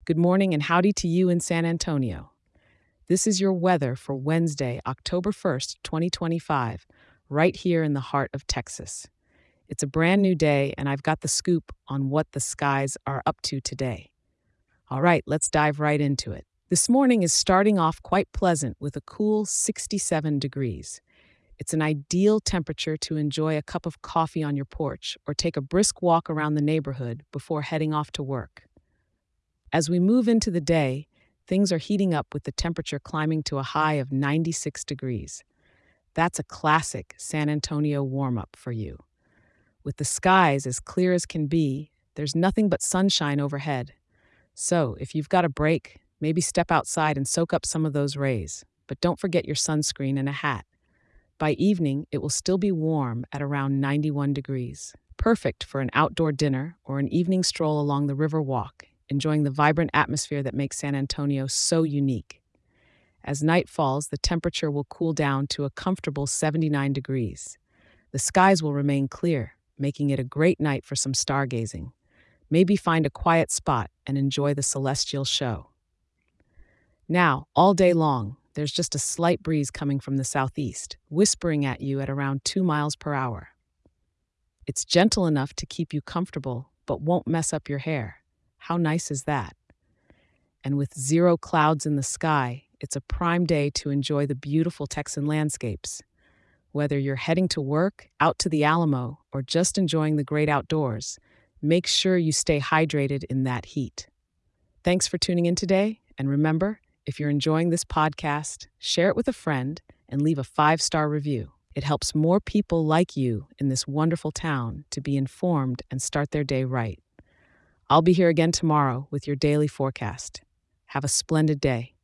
Good morning and howdy to you in San Antonio. This is your weather for Wednesday, October 1st, 2025, right here in the heart of Texas. It's a brand new day, and I've got the scoop on what the skies are up to today. All right, let's dive right into it. This morning is starting off quite pleasant with a cool 67 degrees. It's an ideal temperature to enjoy a cup of coffee on your porch or take a brisk walk around the neighborhood before heading off to work. As we move into the day, things are heating up with the temperature climbing to a high of 96 degrees. That's a classic San Antonio warm up for you. With the skies as clear as can be, there's nothing but sunshine overhead. So, if you've got a break, maybe step outside and soak up some of those rays. But don't forget your sunscreen and a hat. By evening, it will still be warm at around 91 degrees. Perfect for an outdoor dinner or an evening stroll along the river walk, enjoying the vibrant atmosphere that makes San Antonio so unique. As night falls, the temperature will cool down to a comfortable 79 degrees. The skies will remain clear, making it a great night for some stargazing. Maybe find a quiet spot and enjoy the celestial show. Now, all day long, there's just a slight breeze coming from the southeast, whispering at you at around 2 miles per hour. It's gentle enough to keep you comfortable, but won't mess up your hair. How nice is that? And with zero clouds in the sky, it's a prime day to enjoy the beautiful Texan landscapes. Whether you're heading to work, out to the Alamo, or just enjoying the great outdoors, make sure you stay hydrated in that heat. Thanks for tuning in today, and remember, if you're enjoying this podcast, share it with a friend and leave a 5-star review. It helps more people like you in this wonderful town to be informed and start their day right. I'll be here again tomorrow with your daily forecast. Have a splendid day.